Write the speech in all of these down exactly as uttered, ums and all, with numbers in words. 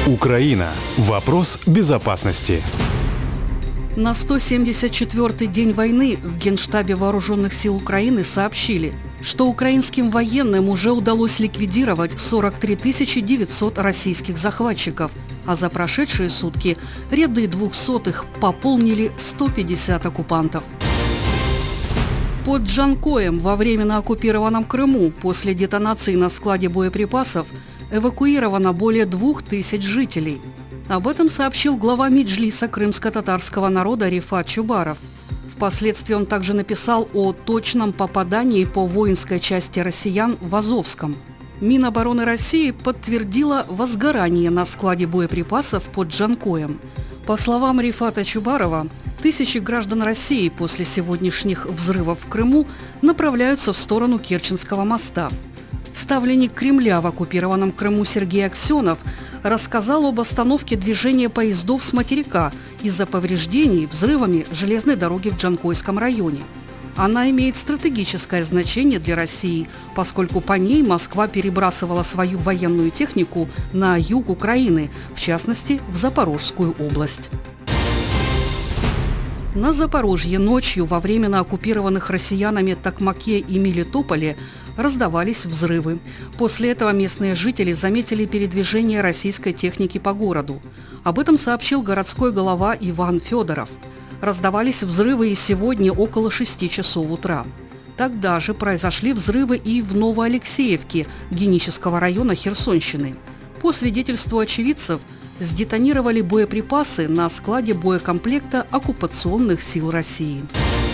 Украина. Вопрос безопасности. На сто семьдесят четвёртый день войны в Генштабе Вооруженных сил Украины сообщили, что украинским военным уже удалось ликвидировать сорок три тысячи девятьсот российских захватчиков, а за прошедшие сутки ряды двухсотых пополнили сто пятьдесят оккупантов. Под Джанкоем во временно оккупированном Крыму после детонации на складе боеприпасов эвакуировано более двух тысяч жителей. Об этом сообщил глава Меджлиса крымско-татарского народа Рифат Чубаров. Впоследствии он также написал о точном попадании по воинской части россиян в Азовском. Минобороны России подтвердила возгорание на складе боеприпасов под Джанкоем. По словам Рифата Чубарова, тысячи граждан России после сегодняшних взрывов в Крыму направляются в сторону Керченского моста. Ставленник Кремля в оккупированном Крыму Сергей Аксенов рассказал об остановке движения поездов с материка из-за повреждений взрывами железной дороги в Джанкойском районе. Она имеет стратегическое значение для России, поскольку по ней Москва перебрасывала свою военную технику на юг Украины, в частности, в Запорожскую область. На Запорожье ночью во временно оккупированных россиянами Токмаке и Мелитополе раздавались взрывы. После этого местные жители заметили передвижение российской техники по городу. Об этом сообщил городской глава Иван Федоров. Раздавались взрывы и сегодня около шести часов утра. Тогда же произошли взрывы и в Новоалексеевке Генического района Херсонщины. По свидетельству очевидцев, сдетонировали боеприпасы на складе боекомплекта оккупационных сил России.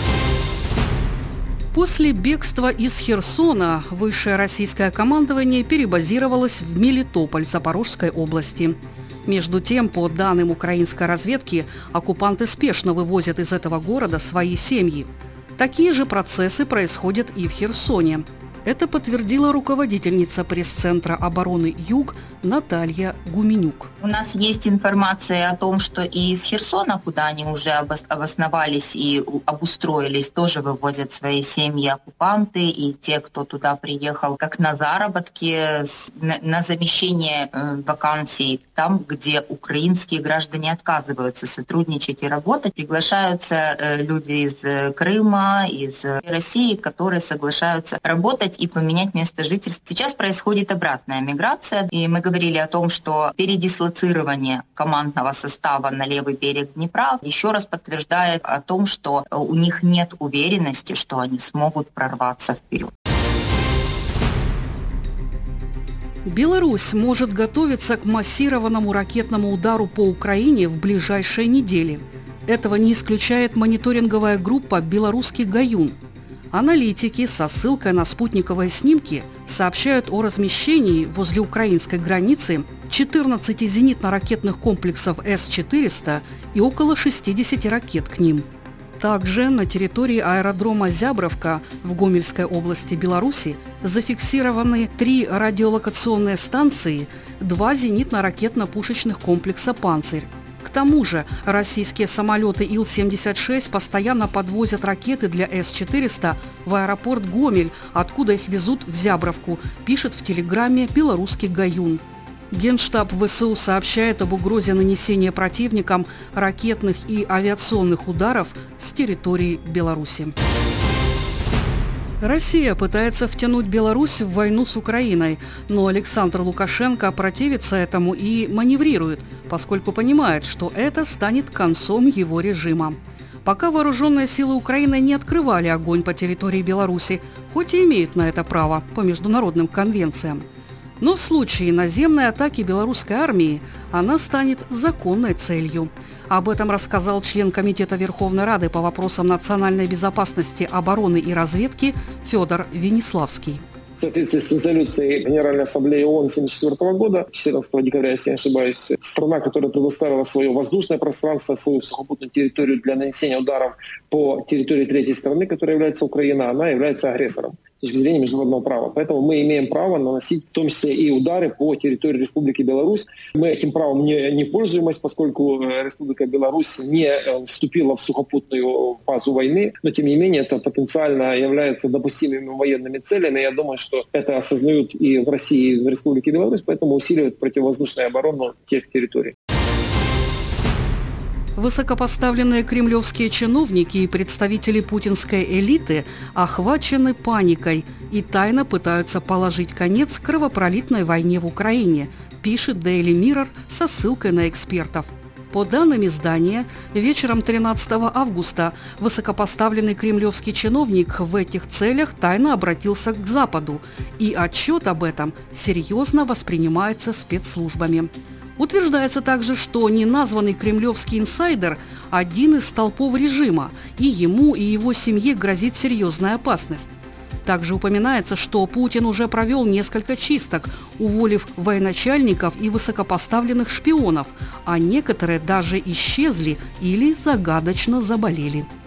После бегства из Херсона высшее российское командование перебазировалось в Мелитополь Запорожской области. Между тем, по данным украинской разведки, оккупанты спешно вывозят из этого города свои семьи. Такие же процессы происходят и в Херсоне. Это подтвердила руководительница пресс-центра обороны «Юг» Наталья Гуменюк. У нас есть информация о том, что и из Херсона, куда они уже обосновались и обустроились, тоже вывозят свои семьи оккупанты и те, кто туда приехал как на заработки, на замещение вакансий там, где украинские граждане отказываются сотрудничать и работать. Приглашаются люди из Крыма, из России, которые соглашаются работать и поменять место жительства. Сейчас происходит обратная миграция, и мы говорили о том, что передислоцирование командного состава на левый берег Днепра еще раз подтверждает о том, что у них нет уверенности, что они смогут прорваться вперед. Беларусь может готовиться к массированному ракетному удару по Украине в ближайшие недели. Этого не исключает мониторинговая группа «Белорусский Гаюн». Аналитики со ссылкой на спутниковые снимки сообщают о размещении возле украинской границы четырнадцати зенитно-ракетных комплексов С четыреста и около шестидесяти ракет к ним. Также на территории аэродрома Зябровка в Гомельской области Беларуси зафиксированы три радиолокационные станции, два зенитно-ракетно-пушечных комплекса «Панцирь». К тому же российские самолеты Ил семьдесят шесть постоянно подвозят ракеты для С четыреста в аэропорт Гомель, откуда их везут в Зябровку, пишет в телеграмме «Белорусский Гаюн». Генштаб ВСУ сообщает об угрозе нанесения противникам ракетных и авиационных ударов с территории Беларуси. Россия пытается втянуть Беларусь в войну с Украиной, но Александр Лукашенко противится этому и маневрирует, поскольку понимает, что это станет концом его режима. Пока вооруженные силы Украины не открывали огонь по территории Беларуси, хоть и имеют на это право по международным конвенциям. Но в случае наземной атаки белорусской армии она станет законной целью. Об этом рассказал член Комитета Верховной Рады по вопросам национальной безопасности, обороны и разведки Федор Венеславский. В соответствии с резолюцией Генеральной Ассамблеи ООН тысяча девятьсот семьдесят четвёртого года, четырнадцатого декабря, если я не ошибаюсь, страна, которая предоставила свое воздушное пространство, свою сухопутную территорию для нанесения ударов по территории третьей страны, которая является Украина, она является агрессором. с точки зрения международного права. Поэтому мы имеем право наносить в том числе и удары по территории Республики Беларусь. Мы этим правом не, не пользуемся, поскольку Республика Беларусь не вступила в сухопутную фазу войны, но тем не менее это потенциально является допустимыми военными целями. Я думаю, что это осознают и в России, и в Республике Беларусь, поэтому усиливают противовоздушную оборону тех территорий. Высокопоставленные кремлевские чиновники и представители путинской элиты охвачены паникой и тайно пытаются положить конец кровопролитной войне в Украине, пишет Daily Mirror со ссылкой на экспертов. По данным издания, вечером тринадцатого августа высокопоставленный кремлевский чиновник в этих целях тайно обратился к Западу, и отчет об этом серьезно воспринимается спецслужбами. Утверждается также, что неназванный кремлевский инсайдер – один из столпов режима, и ему и его семье грозит серьезная опасность. Также упоминается, что Путин уже провел несколько чисток, уволив военачальников и высокопоставленных шпионов, а некоторые даже исчезли или загадочно заболели.